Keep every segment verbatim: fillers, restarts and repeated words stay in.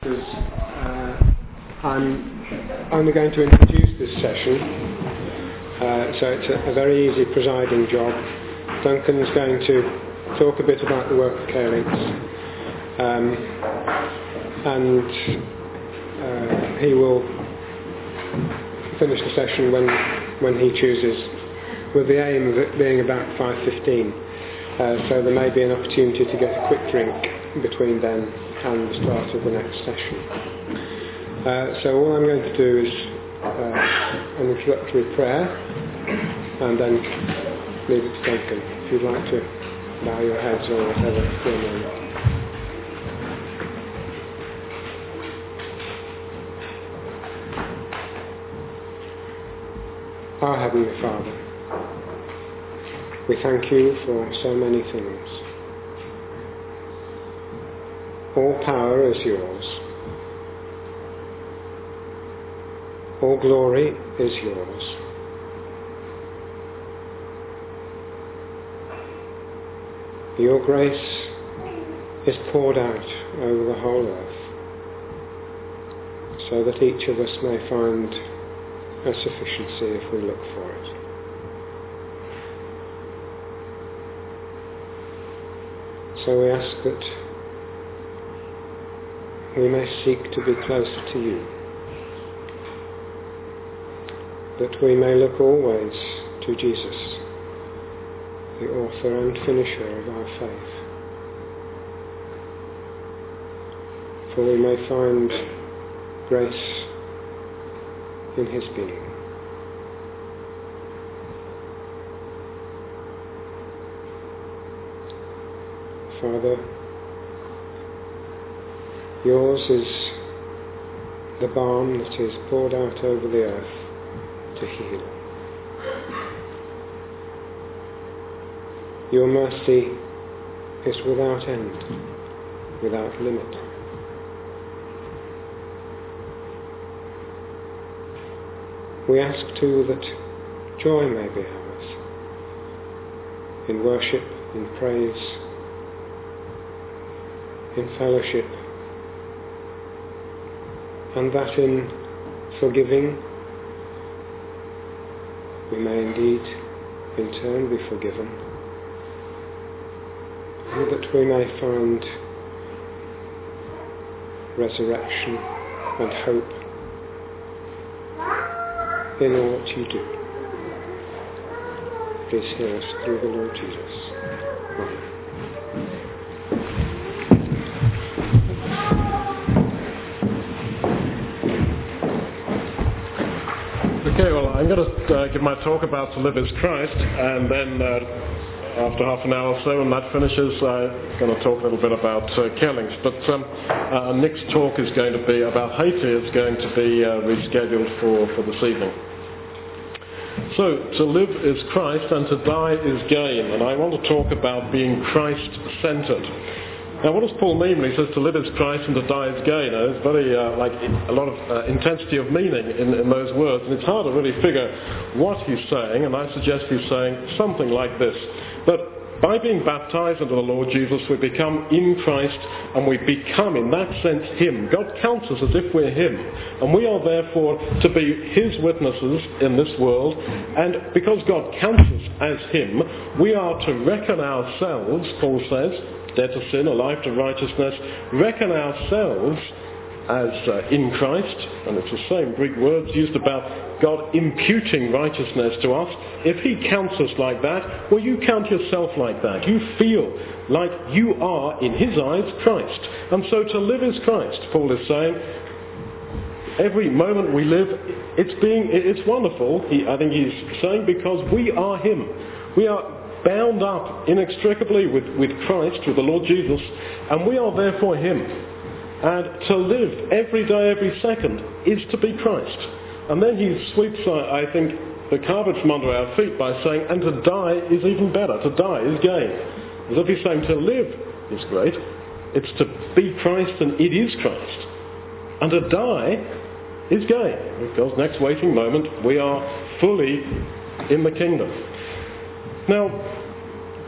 Uh, I'm only going to introduce this session, uh, so it's a, a very easy presiding job. Duncan's going to talk a bit about the work of Carelinks, um, and uh, he will finish the session when when he chooses, with the aim of it being about five fifteen. Uh, so there may be an opportunity to get a quick drink between then and the start of the next session. Uh, so all I'm going to do is uh, an introductory prayer and then leave it to Duncan. If you'd like to bow your heads or whatever for a moment. Our Heavenly Father, we thank you for so many things. All power is yours. All glory is yours. Your grace is poured out over the whole earth, so that each of us may find a sufficiency if we look for it. So we ask that we may seek to be closer to you, that we may look always to Jesus, the author and finisher of our faith, for we may find grace in his being. Father, yours is the balm that is poured out over the earth to heal. Your mercy is without end, without limit. We ask too that joy may be ours in worship, in praise, in fellowship, and that in forgiving we may indeed in turn be forgiven, and that we may find resurrection and hope in all that you do. Please hear us through the Lord Jesus. Amen. Okay, well, I'm going to uh, give my talk about To Live is Christ, and then uh, after half an hour or so, when that finishes, I'm going to talk a little bit about uh, Carelinks. But um, uh, Nick's talk is going to be about Haiti. It's going to be uh, rescheduled for, for this evening. So, to live is Christ and to die is gain. And I want to talk about being Christ-centered. Now, what does Paul mean when he says to live is Christ and to die is gain? Now, there's very, uh, like, a lot of uh, intensity of meaning in, in those words, and it's hard to really figure what he's saying, and I suggest he's saying something like this. But by being baptized into the Lord Jesus, we become in Christ, and we become, in that sense, Him. God counts us as if we're Him, and we are therefore to be His witnesses in this world, and because God counts us as Him, we are to reckon ourselves, Paul says, dead to sin, alive to righteousness, reckon ourselves as uh, in Christ, and it's the same Greek words used about God imputing righteousness to us. If He counts us like that, well, you count yourself like that. You feel like you are, in His eyes, Christ. And so to live is Christ, Paul is saying. Every moment we live, it's being, it's wonderful, he, I think he's saying, because we are Him. We are bound up inextricably with, with Christ, with the Lord Jesus, and we are therefore Him. And to live every day, every second, is to be Christ. And then he sweeps, I think, the carpet from under our feet by saying, and to die is even better. To die is gain. As if he's saying to live is great. It's to be Christ, and it is Christ. And to die is gain, because next waking moment we are fully in the kingdom. Now,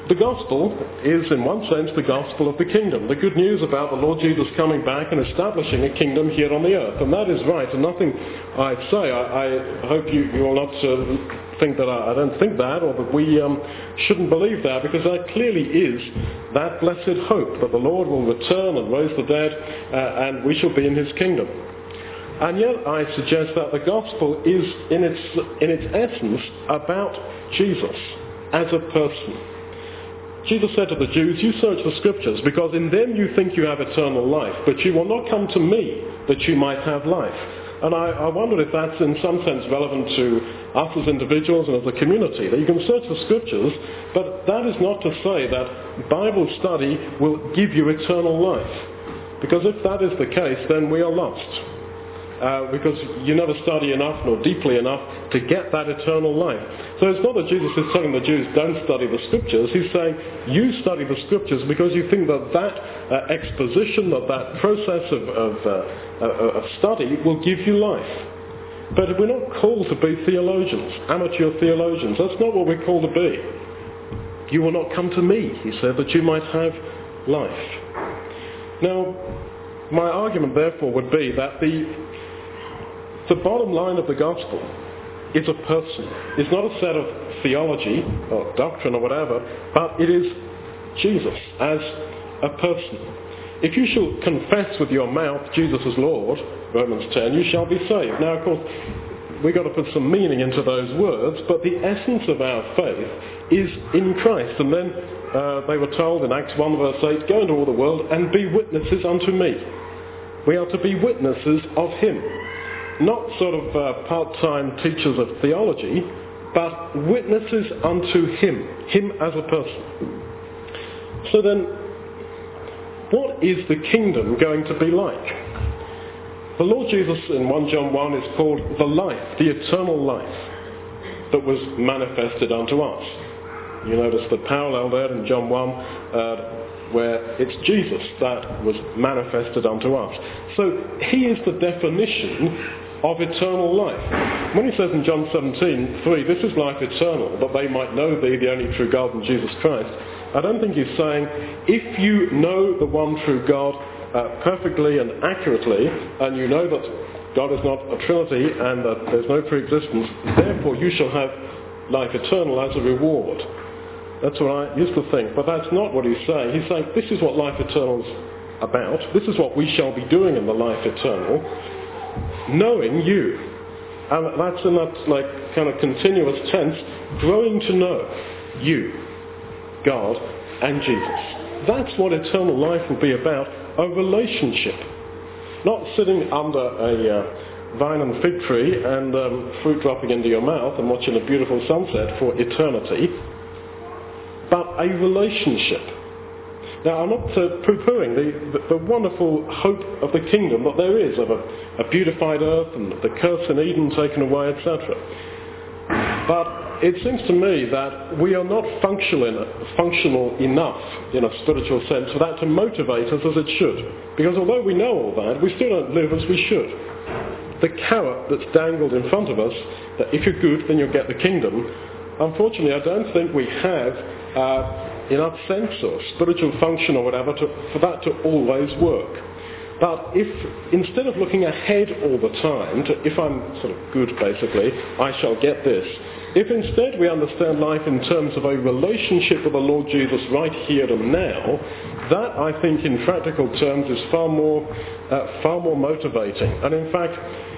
the gospel is, in one sense, the gospel of the kingdom. The good news about the Lord Jesus coming back and establishing a kingdom here on the earth. And that is right, and nothing I say. I, I hope you, you will not uh, think that I, I don't think that, or that we um, shouldn't believe that, because that clearly is that blessed hope that the Lord will return and raise the dead, uh, and we shall be in his kingdom. And yet I suggest that the gospel is, in its, in its essence, about Jesus as a person. Jesus said to the Jews, you search the scriptures because in them you think you have eternal life, but you will not come to me that you might have life. And I, I wonder if that's in some sense relevant to us as individuals and as a community, that you can search the scriptures, but that is not to say that Bible study will give you eternal life. Because if that is the case, then we are lost. Uh, because you never study enough nor deeply enough to get that eternal life. So it's not that Jesus is telling the Jews don't study the scriptures. He's saying you study the scriptures because you think that that uh, exposition, that that process of, of, uh, uh, of study will give you life. But we're not called to be theologians, amateur theologians. That's not what we're called to be. You will not come to me, he said, that you might have life. Now, my argument therefore would be that the The bottom line of the gospel is a person. It's not a set of theology or doctrine or whatever, but it is Jesus as a person. If you shall confess with your mouth Jesus is Lord, Romans ten, you shall be saved. Now, of course, we've got to put some meaning into those words, but the essence of our faith is in Christ. And then uh, they were told in Acts one verse eight, go into all the world and be witnesses unto me. We are to be witnesses of him. Not sort of uh, part-time teachers of theology, but witnesses unto him, him as a person. So then, what is the kingdom going to be like? The Lord Jesus in First John one is called the life, the eternal life that was manifested unto us. You notice the parallel there in John one, uh, where it's Jesus that was manifested unto us. So he is the definition of eternal life. When he says in John seventeen three, this is life eternal, that they might know thee, the only true God, and Jesus Christ, I don't think he's saying, if you know the one true God uh, perfectly and accurately, and you know that God is not a Trinity and that there's no pre-existence, therefore you shall have life eternal as a reward. That's what I used to think, but that's not what he's saying. He's saying, this is what life eternal is about. This is what we shall be doing in the life eternal. Knowing you. And that's in that like kind of continuous tense, growing to know you, God, and Jesus. That's what eternal life will be about, a relationship. Not sitting under a uh, vine and fig tree and um, fruit dropping into your mouth and watching a beautiful sunset for eternity, but a relationship. Now, I'm not uh, poo-pooing the, the, the wonderful hope of the kingdom that there is, of a, a beautified earth and the curse in Eden taken away, et cetera. But it seems to me that we are not functional, in, functional enough, in a spiritual sense, for that to motivate us as it should. Because although we know all that, we still don't live as we should. The carrot that's dangled in front of us, that if you're good, then you'll get the kingdom, unfortunately, I don't think we have uh, enough sense or spiritual function or whatever to, for that to always work. But if, instead of looking ahead all the time, to, if I'm sort of good basically, I shall get this. If instead we understand life in terms of a relationship with the Lord Jesus right here and now, that I think in practical terms is far more, uh, far more motivating. And in fact,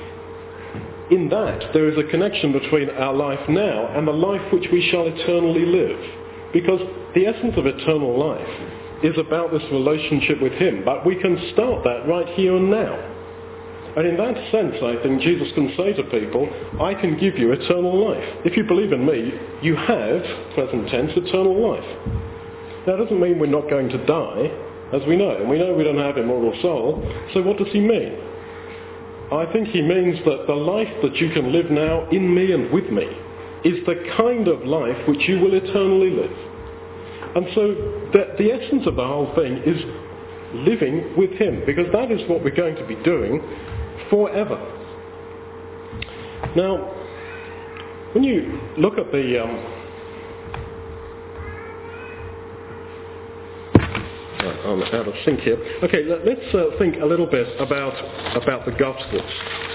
in that there is a connection between our life now and the life which we shall eternally live. Because the essence of eternal life is about this relationship with him. But we can start that right here and now. And in that sense, I think Jesus can say to people, I can give you eternal life. If you believe in me, you have, present tense, eternal life. Now, it doesn't mean we're not going to die, as we know. And we know we don't have immortal soul. So what does he mean? I think he means that the life that you can live now in me and with me is the kind of life which you will eternally live. And so the, the essence of the whole thing is living with him, because that is what we're going to be doing forever. Now, when you look at the um, I'm out of sync here. Okay, let, let's uh, think a little bit about about the Gospels.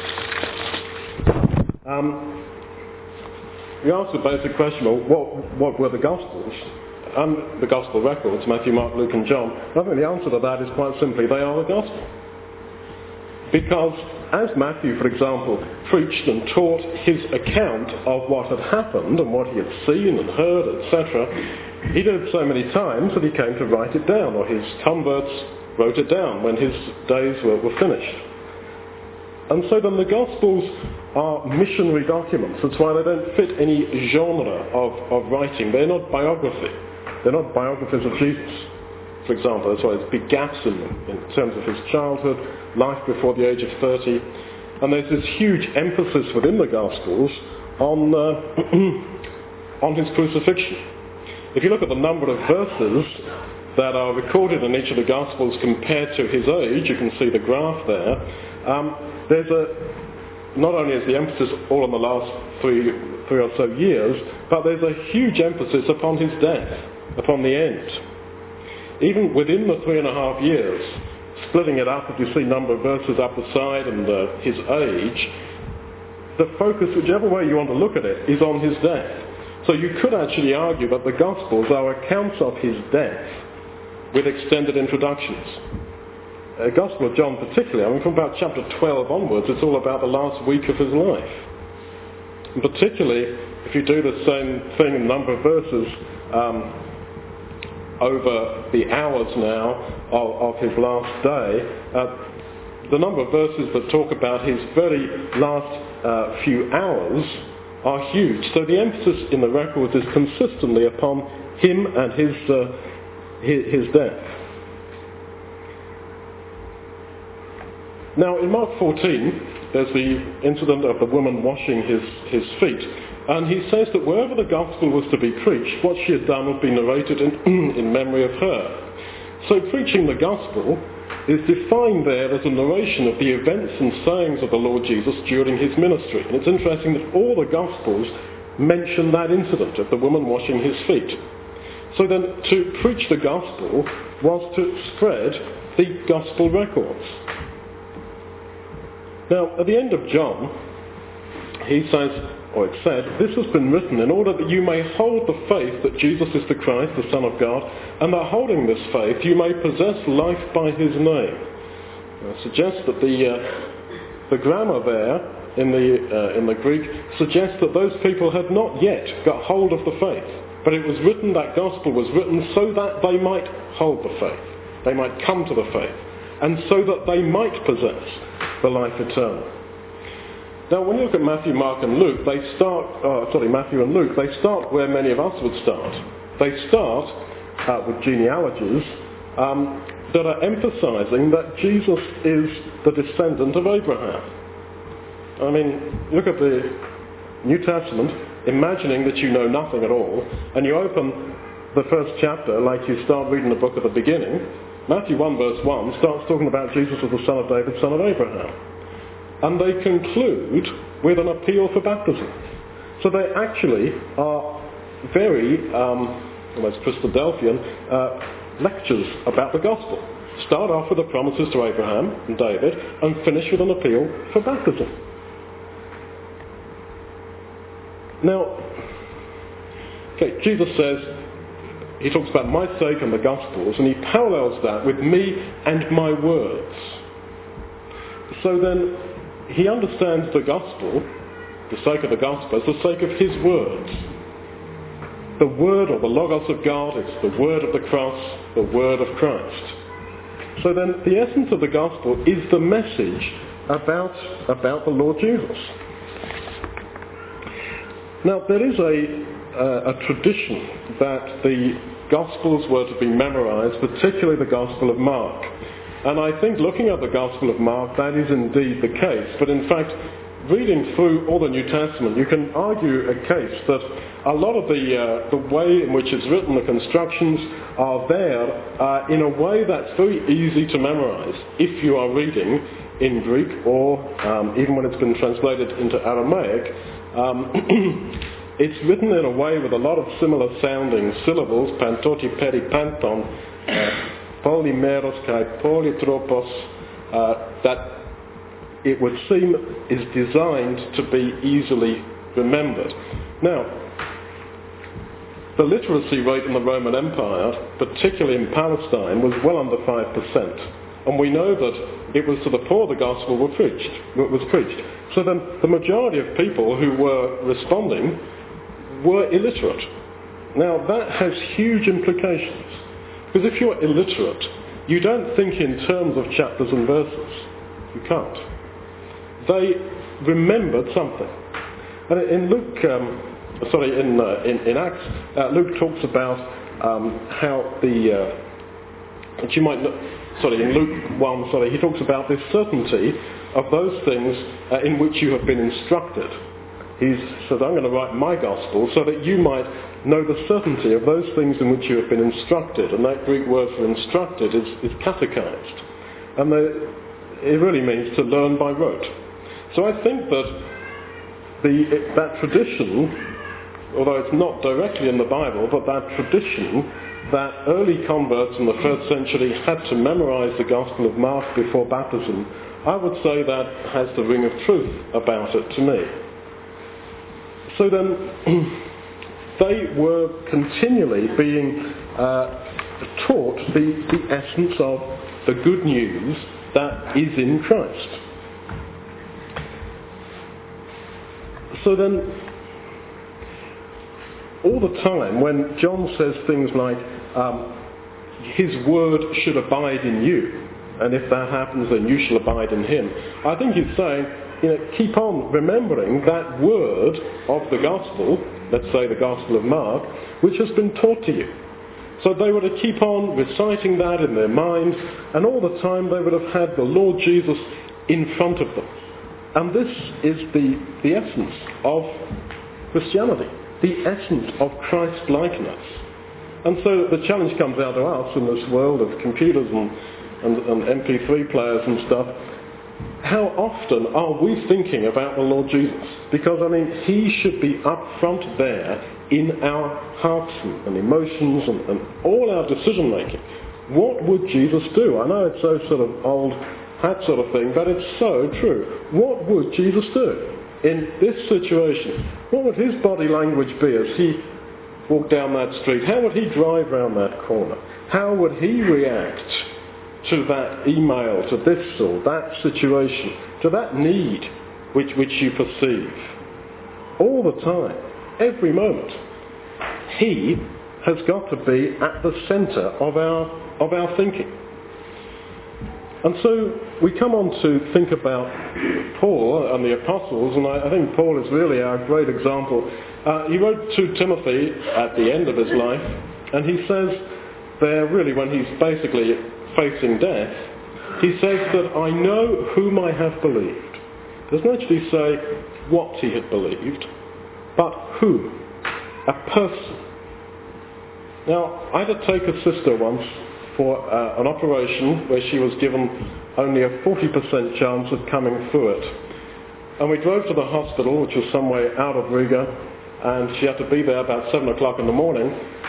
Um, you asked the basic question, well, what, what were the Gospels? And the Gospel records, Matthew, Mark, Luke and John. I think the answer to that is quite simply, they are the Gospel. Because as Matthew, for example, preached and taught his account of what had happened and what he had seen and heard, et cetera, he did it so many times that he came to write it down, or his converts wrote it down when his days were, were finished. And so then the Gospels are missionary documents. That's why they don't fit any genre of, of writing. They're not biography. They're not biographies of Jesus, for example. That's why there's big gaps in them in terms of his childhood, life before the age of thirty. And there's this huge emphasis within the Gospels on, uh, on his crucifixion. If you look at the number of verses that are recorded in each of the Gospels compared to his age, you can see the graph there. Um, there's a, not only is the emphasis all in the last three, three or so years, but there's a huge emphasis upon his death, upon the end. Even within the three and a half years, splitting it up, if you see number of verses up the side and uh, his age, the focus, whichever way you want to look at it, is on his death. So you could actually argue that the Gospels are accounts of his death with extended introductions. The Gospel of John particularly, I mean from about chapter twelve onwards, it's all about the last week of his life. And particularly, if you do the same thing in number of verses um, over the hours now of, of his last day, uh, the number of verses that talk about his very last uh, few hours are huge. So the emphasis in the records is consistently upon him and his, uh, his, his death. Now in Mark fourteen, there's the incident of the woman washing his, his feet. And he says that wherever the gospel was to be preached, what she had done would be narrated in, in memory of her. So preaching the gospel is defined there as a narration of the events and sayings of the Lord Jesus during his ministry. And it's interesting that all the Gospels mention that incident of the woman washing his feet. So then to preach the gospel was to spread the gospel records. Now at the end of John, he says, or it said, this has been written in order that you may hold the faith that Jesus is the Christ, the Son of God, and that holding this faith you may possess life by his name. I suggest that the, uh, the grammar there in the, uh, in the Greek suggests that those people had not yet got hold of the faith. But it was written, that gospel was written so that they might hold the faith. They might come to the faith. And so that they might possess the life eternal. Now, when you look at Matthew, Mark and Luke, they start, uh, sorry, Matthew and Luke, they start where many of us would start. They start uh, with genealogies um, that are emphasizing that Jesus is the descendant of Abraham. I mean, look at the New Testament, imagining that you know nothing at all, and you open the first chapter like you start reading the book at the beginning. Matthew one verse one starts talking about Jesus as the son of David, son of Abraham. And they conclude with an appeal for baptism. So they actually are very, um, almost Christadelphian, uh, lectures about the gospel. Start off with the promises to Abraham and David and finish with an appeal for baptism. Now, okay, Jesus says, he talks about my sake and the Gospels, and he parallels that with me and my words. So then, he understands the Gospel, the sake of the Gospel, as the sake of his words. The word or the Logos of God is the word of the cross, the word of Christ. So then, the essence of the Gospel is the message about, about the Lord Jesus. Now, there is a, uh, a tradition that the Gospels were to be memorized, particularly the Gospel of Mark. And I think looking at the Gospel of Mark, that is indeed the case. But in fact, reading through all the New Testament, you can argue a case that a lot of the, uh, the way in which it's written, the constructions are there uh, in a way that's very easy to memorize if you are reading in Greek or um, even when it's been translated into Aramaic. Um, it's written in a way with a lot of similar sounding syllables, pantoti, peri, panton, uh, polymeros kai polytropos, uh, that it would seem is designed to be easily remembered. Now, the literacy rate in the Roman Empire, particularly in Palestine, was well under five percent. And we know that it was to the poor the gospel were preached, was preached. So then the majority of people who were responding were illiterate. Now that has huge implications. Because if you're illiterate, you don't think in terms of chapters and verses. You can't. They remembered something. And in Luke, um, sorry, in, uh, in, in Acts, uh, Luke talks about um, how the, uh, which you might know, sorry, in Luke one, sorry, he talks about this certainty of those things uh, in which you have been instructed. He says, I'm going to write my gospel so that you might know the certainty of those things in which you have been instructed. And that Greek word for instructed is, is catechized. And the, it really means to learn by rote. So I think that the, that tradition, although it's not directly in the Bible, but that tradition that early converts in the first century had to memorize the Gospel of Mark before baptism, I would say that has the ring of truth about it to me. So then, they were continually being uh, taught the, the essence of the good news that is in Christ. So then, all the time when John says things like, um, his word should abide in you, and if that happens then you shall abide in him, I think he's saying, you know, keep on remembering that word of the gospel, let's say the Gospel of Mark, which has been taught to you. So they were to keep on reciting that in their minds, and all the time they would have had the Lord Jesus in front of them. And this is the, the essence of Christianity, the essence of Christ-likeness. And so the challenge comes out to us in this world of computers and, and, and M P three players and stuff. How often are we thinking about the Lord Jesus? Because, I mean, he should be up front there in our hearts and, and emotions and, and all our decision making. What would Jesus do? I know it's so sort of old hat sort of thing, but it's so true. What would Jesus do in this situation? What would his body language be as he walked down that street? How would he drive round that corner? How would he react to that email, to this or that situation, to that need which, which you perceive? All the time, every moment, he has got to be at the centre of our, of our thinking. And so we come on to think about Paul and the apostles, and I, I think Paul is really our great example. Uh, he wrote to Timothy at the end of his life, and he says there, really, when he's basically facing death, he says that I know whom I have believed. Doesn't actually say what he had believed, but who, a person. Now, I had to take a sister once for uh, an operation where she was given only a forty percent chance of coming through it. And we drove to the hospital, which was some way out of Riga, and she had to be there about seven o'clock in the morning,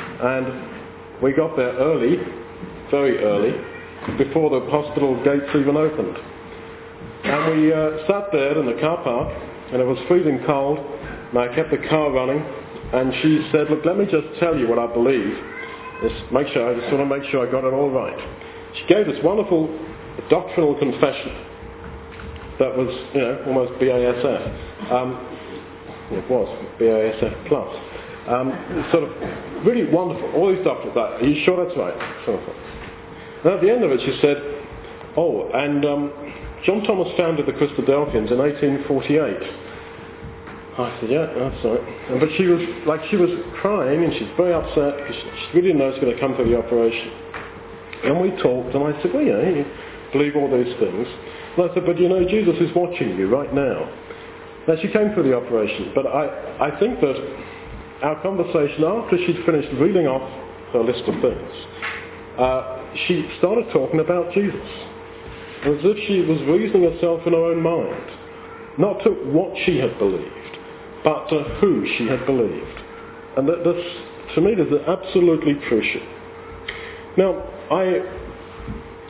and we got there early, very early, before the hospital gates even opened. And we uh, sat there in the car park, and it was freezing cold, and I kept the car running, and she said, look, let me just tell you what I believe. Just make sure, I just want to make sure I got it all right. She gave this wonderful doctrinal confession that was, you know, almost B A S F. Um, it was B A S F plus. Um, sort of really wonderful. All these doctors, like, are you sure that's right? Sort of. And at the end of it she said, oh, and um, John Thomas founded the Christadelphians in eighteen forty-eight. I said, yeah, that's right. But she was like, she was crying and she's very upset because she really didn't know she was going to come for the operation. And we talked, and I said, well, you know, you believe all these things. And I said, but you know, Jesus is watching you right now. Now, she came for the operation, but I, I think that our conversation after she'd finished reading off her list of things, uh, she started talking about Jesus, as if she was reasoning herself in her own mind, not to what she had believed, but to who she had believed. And that this, to me, this is absolutely crucial. Now, I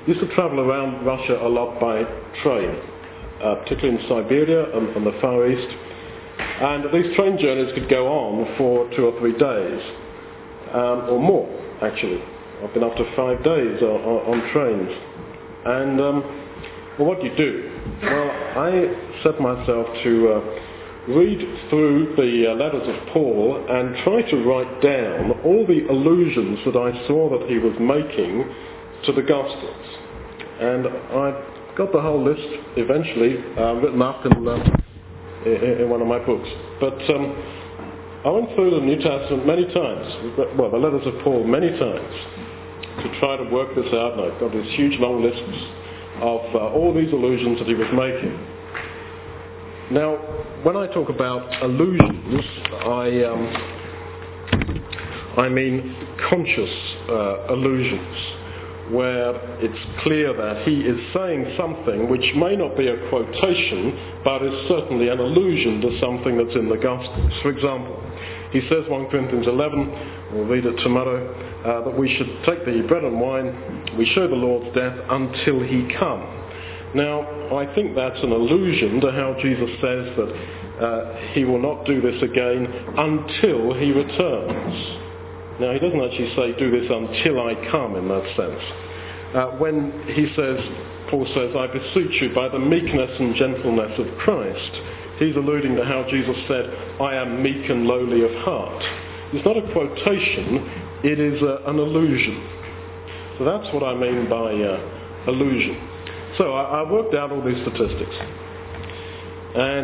used to travel around Russia a lot by train, uh, particularly in Siberia and, and the Far East. And these train journeys could go on for two or three days, um, or more, actually. I've been up to five days on, on trains. And, um, well, what do you do? Well, I set myself to uh, read through the uh, letters of Paul and try to write down all the allusions that I saw that he was making to the Gospels. And I got the whole list eventually uh, written up in, uh, in, in one of my books. But um, I went through the New Testament many times, well, the letters of Paul many times, to try to work this out, and I've got these huge long lists of uh, all these allusions that he was making. Now, when I talk about allusions, I um, I mean conscious uh, allusions, where it's clear that he is saying something which may not be a quotation, but is certainly an allusion to something that's in the Gospels. For example, he says, First Corinthians eleven, we'll read it tomorrow, uh, that we should take the bread and wine, we show the Lord's death until he come. Now, I think that's an allusion to how Jesus says that uh, he will not do this again until he returns. Now, he doesn't actually say, do this until I come in that sense. Uh, when he says, Paul says, I beseech you by the meekness and gentleness of Christ, he's alluding to how Jesus said, I am meek and lowly of heart. It's not a quotation, it is uh, an allusion. So that's what I mean by uh, allusion. So I, I worked out all these statistics. And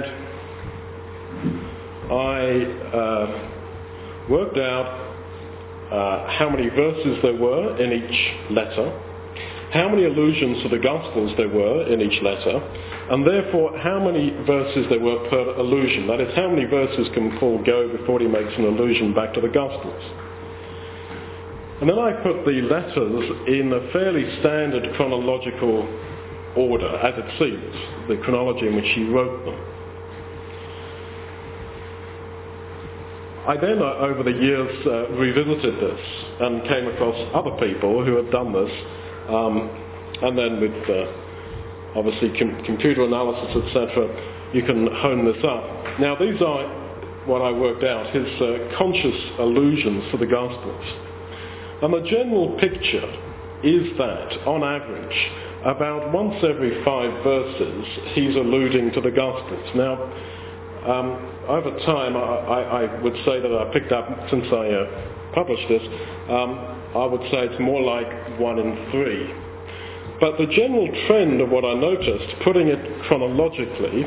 I uh, worked out Uh, how many verses there were in each letter, how many allusions to the Gospels there were in each letter, and therefore how many verses there were per allusion. That is, how many verses can Paul go before he makes an allusion back to the Gospels. And then I put the letters in a fairly standard chronological order, as it seems, the chronology in which he wrote them. I then, uh, over the years, uh, revisited this and came across other people who had done this, um, and then with uh, obviously com- computer analysis, et cetera, you can hone this up. Now, these are what I worked out, his uh, conscious allusions to the Gospels. And the general picture is that, on average, about once every five verses, he's alluding to the Gospels. Now, Um, over time, I, I, I would say that I picked up, since I uh, published this, um, I would say it's more like one in three. But the general trend of what I noticed, putting it chronologically,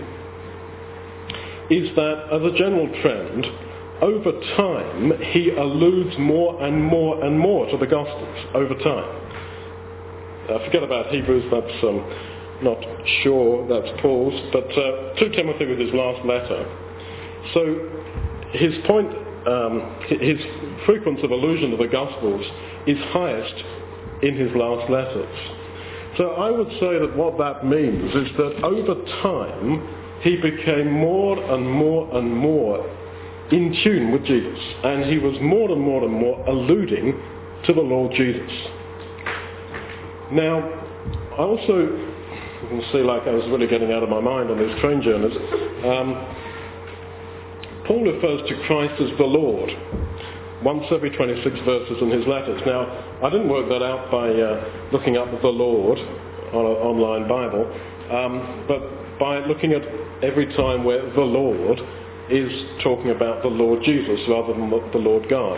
is that as a general trend, over time, he alludes more and more and more to the Gospels, over time. Uh, forget about Hebrews, that's... Um, Not sure that's Paul's, but uh, Second Timothy was his last letter. So his point, um, his frequency of allusion to the Gospels is highest in his last letters. So I would say that what that means is that over time he became more and more and more in tune with Jesus, and he was more and more and more alluding to the Lord Jesus. Now, I also... You can see, like, I was really getting out of my mind on these train journeys. Um, Paul refers to Christ as the Lord once every twenty-six verses in his letters. Now, I didn't work that out by uh, looking up the Lord on an online Bible, um, but by looking at every time where the Lord is talking about the Lord Jesus rather than the Lord God.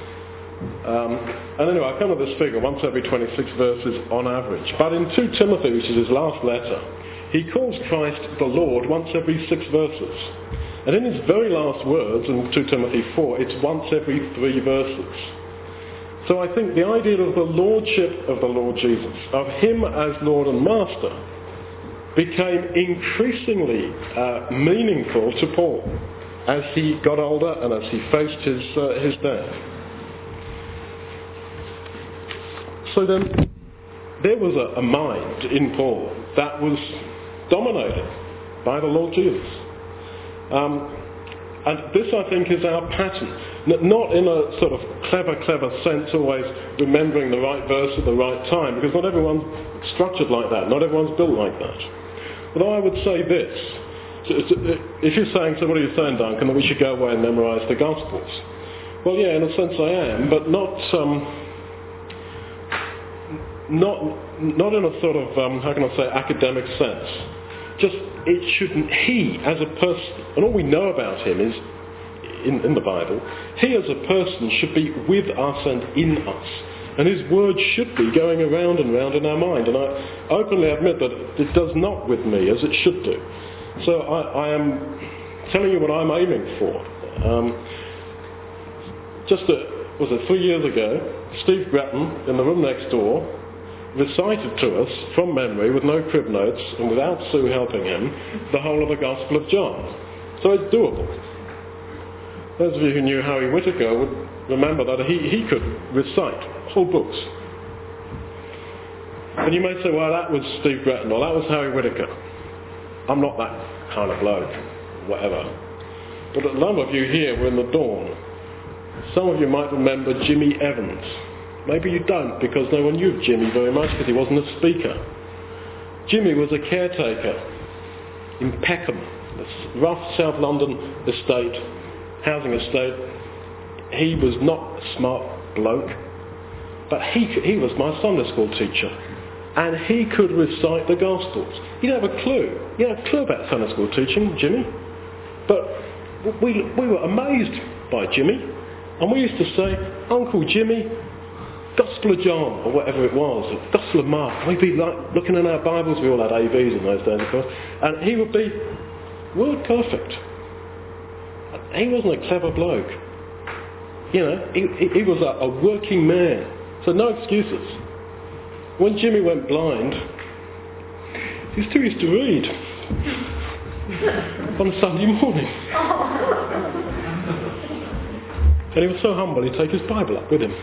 Um, and anyway, I come to this figure, once every twenty-six verses on average. But in Second Timothy, which is his last letter, he calls Christ the Lord once every six verses. And in his very last words, in Second Timothy four, it's once every three verses. So I think the idea of the lordship of the Lord Jesus, of him as Lord and Master, became increasingly uh, meaningful to Paul as he got older and as he faced his, uh, his death. So then, there was a, a mind in Paul that was dominated by the Lord Jesus. Um, And this, I think, is our pattern. N- not in a sort of clever, clever sense, always remembering the right verse at the right time, because not everyone's structured like that. Not everyone's built like that. But I would say this. If you're saying, so what are you saying, Duncan, that we should go away and memorise the Gospels? Well, yeah, in a sense I am, but not um, not not in a sort of, um, how can I say, academic sense. Just, it shouldn't, he as a person, and all we know about him is, in, in the Bible, he as a person should be with us and in us. And his word should be going around and round in our mind. And I openly admit that it does not with me as it should do. So I, I am telling you what I'm aiming for. Um, just, a, was it three years ago, Steve Grattan, in the room next door, recited to us, from memory, with no crib notes, and without Sue helping him, the whole of the Gospel of John. So it's doable. Those of you who knew Harry Whittaker would remember that he, he could recite whole books. And you may say, well, that was Steve Grattan, or that was Harry Whittaker. I'm not that kind of bloke, whatever. But a number of you here were in the dawn. Some of you might remember Jimmy Evans. Maybe you don't, because no one knew Jimmy very much, because he wasn't a speaker. Jimmy was a caretaker in Peckham, a rough South London estate, housing estate. He was not a smart bloke, but he, he was my Sunday school teacher. And he could recite the Gospels. You don't have a clue. You don't have a clue about Sunday school teaching, Jimmy. But we, we were amazed by Jimmy. And we used to say, Uncle Jimmy, Gospel of John, or whatever it was, or Gospel of Mark. We'd be like looking in our Bibles. We all had A Vs in those days, of course. And he would be word perfect. He wasn't a clever bloke. You know, he, he was a, a working man. So no excuses. When Jimmy went blind, he still used to read on a Sunday morning. And he was so humble, he'd take his Bible up with him.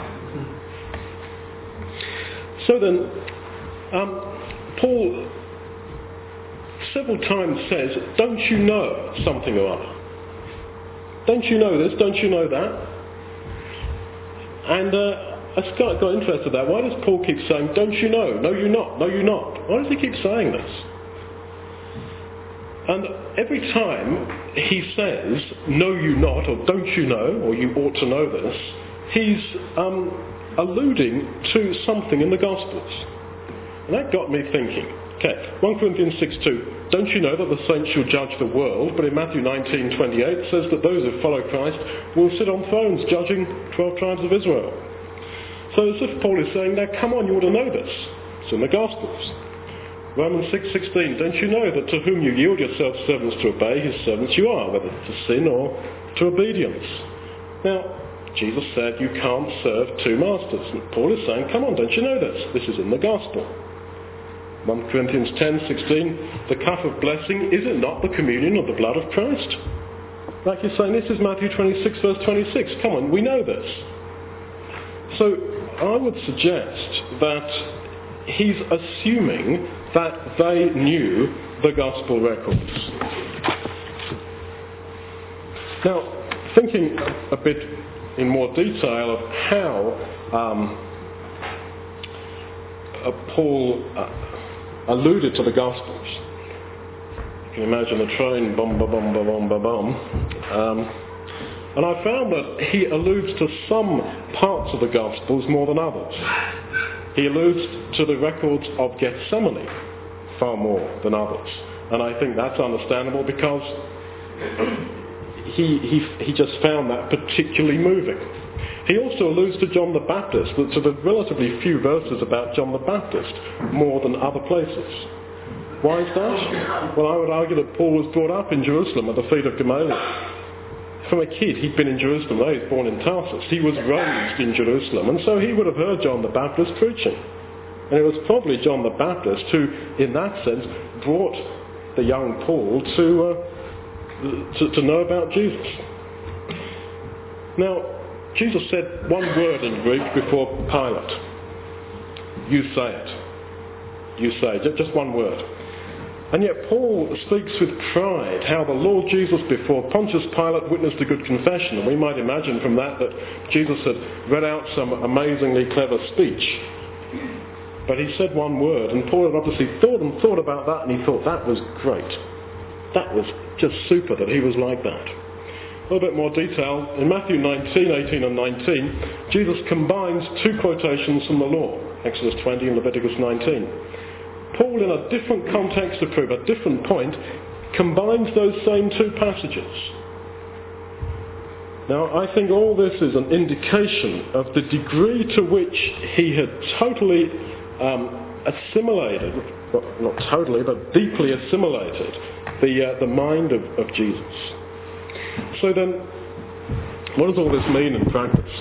So then, um, Paul several times says, don't you know something or other? Don't you know this? Don't you know that? And uh, I just got, got interested in that. Why does Paul keep saying, don't you know? No, you're not. No, you're not. Why does he keep saying this? And every time he says, no, you not, or don't you know, or you ought to know this, he's um, alluding to something in the Gospels. And that got me thinking. Okay, First Corinthians six two, don't you know that the saints shall judge the world? But in Matthew nineteen twenty-eight it says that those who follow Christ will sit on thrones judging twelve tribes of Israel. So as if Paul is saying, now come on, you ought to know this. It's in the Gospels. Romans six sixteen, don't you know that to whom you yield yourselves servants to obey, his servants you are, whether to sin or to obedience. Now, Jesus said you can't serve two masters. And Paul is saying, come on, don't you know this? This is in the Gospel. First Corinthians ten sixteen, the cup of blessing, is it not the communion of the blood of Christ? Like you're saying, this is Matthew twenty-six verse twenty-six. Come on, we know this. So I would suggest that he's assuming that they knew the Gospel records. Now, thinking a bit in more detail of how um, uh, Paul uh, alluded to the Gospels. You can imagine a train, bum, ba, bum, ba, bum, ba, bum. Um, and I found that he alludes to some parts of the Gospels more than others. He alludes to the records of Gethsemane far more than others. And I think that's understandable because he, he, he just found that particularly moving. He also alludes to John the Baptist, to the relatively few verses about John the Baptist, more than other places. Why is that? Well, I would argue that Paul was brought up in Jerusalem at the feet of Gamaliel. From a kid, he'd been in Jerusalem. Though he was born in Tarsus, he was raised in Jerusalem, and so he would have heard John the Baptist preaching. And it was probably John the Baptist who, in that sense, brought the young Paul to, uh, to, to know about Jesus. Now, Jesus said one word in Greek before Pilate. You say it. You say it. Just one word. And yet Paul speaks with pride how the Lord Jesus before Pontius Pilate witnessed a good confession. And we might imagine from that that Jesus had read out some amazingly clever speech. But he said one word, and Paul had obviously thought and thought about that, and he thought that was great. That was just super that he was like that. A little bit more detail. In Matthew nineteen, eighteen and nineteen, Jesus combines two quotations from the law, Exodus twenty and Leviticus nineteen. Paul, in a different context to prove a different point, combines those same two passages. Now, I think all this is an indication of the degree to which he had totally um, assimilated, well, not totally, but deeply assimilated the, uh, the mind of, of Jesus. So then, what does all this mean in practice?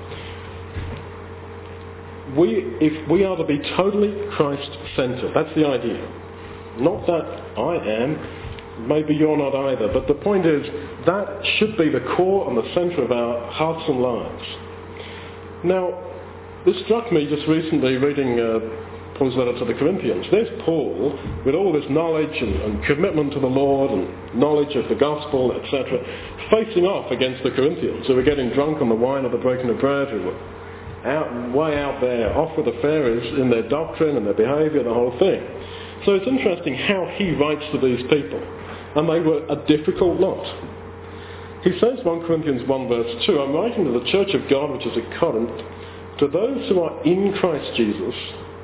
We, if we are to be totally Christ-centred, that's the idea. Not that I am, maybe you're not either, but the point is that should be the core and the centre of our hearts and lives. Now, this struck me just recently reading uh, Paul's letter to the Corinthians. There's Paul with all this knowledge and, and commitment to the Lord and knowledge of the gospel, et cetera, facing off against the Corinthians who were getting drunk on the wine of the breaking of bread, who were out, way out there, off with the Pharisees in their doctrine and their behaviour, the whole thing. So it's interesting how he writes to these people, and they were a difficult lot. He says, First Corinthians one verse two, I'm writing to the church of God which is at Corinth, to those who are in Christ Jesus.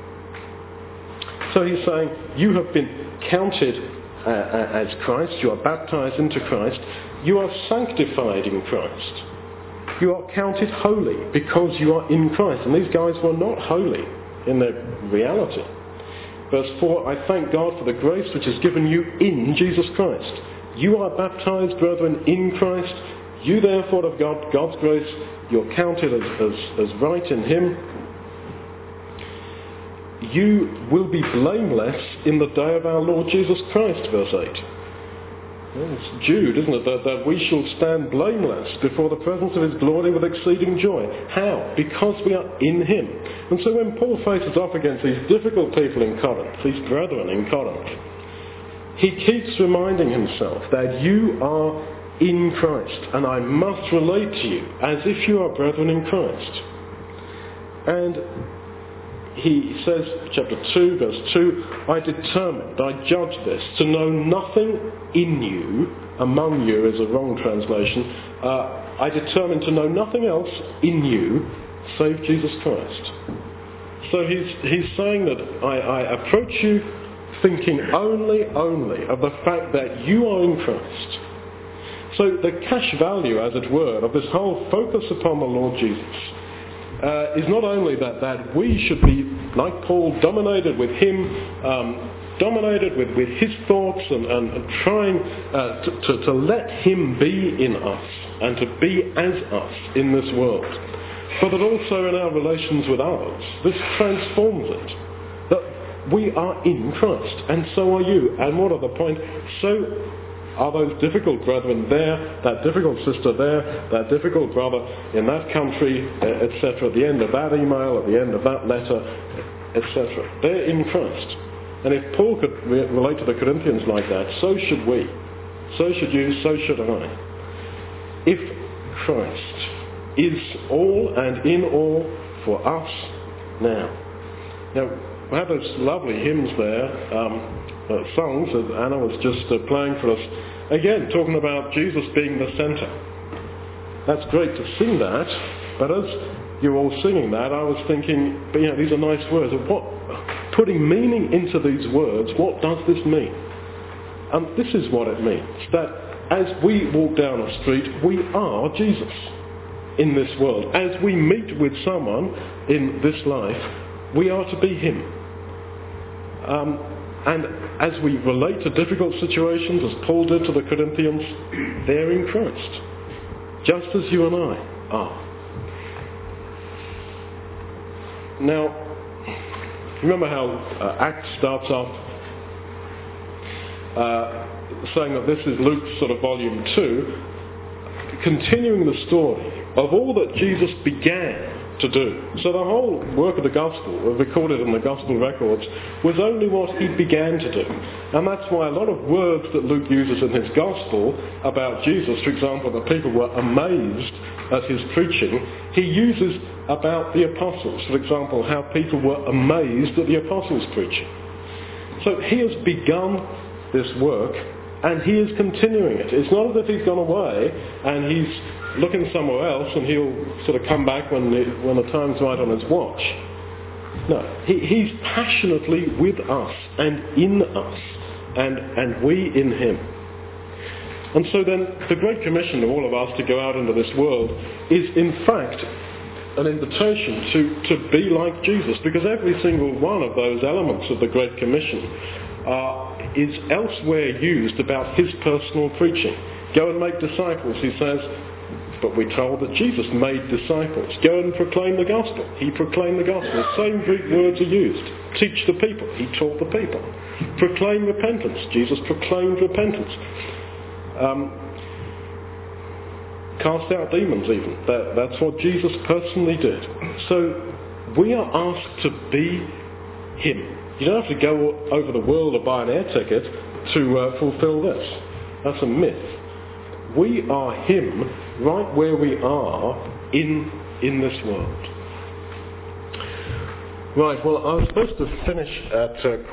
So he's saying, you have been counted uh, as Christ, you are baptised into Christ, you are sanctified in Christ. You are counted holy because you are in Christ. And these guys were not holy in their reality. Verse four, I thank God for the grace which is given you in Jesus Christ. You are baptized, brethren, in Christ. You therefore have got God's grace. You're counted as, as, as right in Him. You will be blameless in the day of our Lord Jesus Christ, verse eight. It's Jude, isn't it, that, that we shall stand blameless before the presence of His glory with exceeding joy. How? Because we are in Him. And so when Paul faces off against these difficult people in Corinth, these brethren in Corinth, he keeps reminding himself that you are in Christ, and I must relate to you as if you are brethren in Christ. And he says, chapter two, verse two, I determined, I judge this, to know nothing in you, among you is a wrong translation, uh, I determined to know nothing else in you save Jesus Christ. So he's, he's saying that I, I approach you thinking only, only of the fact that you are in Christ. So the cash value, as it were, of this whole focus upon the Lord Jesus Uh, is not only that, that we should be, like Paul, dominated with him, um, dominated with, with his thoughts and, and, and trying uh, to, to, to let him be in us and to be as us in this world, but that also in our relations with others, this transforms it. That we are in Christ, and so are you. And what are the point? So are those difficult brethren there, that difficult sister there, that difficult brother in that country, et cetera, at the end of that email, at the end of that letter, et cetera. They're in Christ. And if Paul could re- relate to the Corinthians like that, so should we. So should you, so should I. If Christ is all and in all for us now. Now, we have those lovely hymns there, um, Uh, songs that Anna was just uh, playing for us. Again, talking about Jesus being the centre. That's great to sing that, but as you're all singing that, I was thinking, you know, these are nice words. What, putting meaning into these words, what does this mean? And um, this is what it means, that as we walk down a street, we are Jesus in this world. As we meet with someone in this life, we are to be Him. Um, And as we relate to difficult situations, as Paul did to the Corinthians, they're in Christ, just as you and I are. Now, remember how uh, Acts starts off uh, saying that this is Luke's sort of volume two, continuing the story of all that Jesus began to do. So the whole work of the gospel, recorded in the gospel records, was only what he began to do. And that's why a lot of words that Luke uses in his gospel about Jesus, for example, that people were amazed at his preaching, he uses about the apostles. For example, how people were amazed at the apostles' preaching. So he has begun this work, and he is continuing it. It's not as if he's gone away and he's looking somewhere else and he'll sort of come back when the, when the time's right on his watch. No, he, he's passionately with us and in us, and, and we in him. And so then the Great Commission of all of us to go out into this world is in fact an invitation to, to be like Jesus, because every single one of those elements of the Great Commission uh, is elsewhere used about his personal preaching. Go and make disciples, he says, but we're told that Jesus made disciples. Go and proclaim the gospel. He proclaimed the gospel. The same Greek words are used. Teach the people. He taught the people. Proclaim repentance. Jesus proclaimed repentance. Um, cast out demons even. That, that's what Jesus personally did. So we are asked to be him. You don't have to go over the world or buy an air ticket to uh, fulfill this. That's a myth. We are him right where we are in, in this world. Right, well, I was supposed to finish at uh,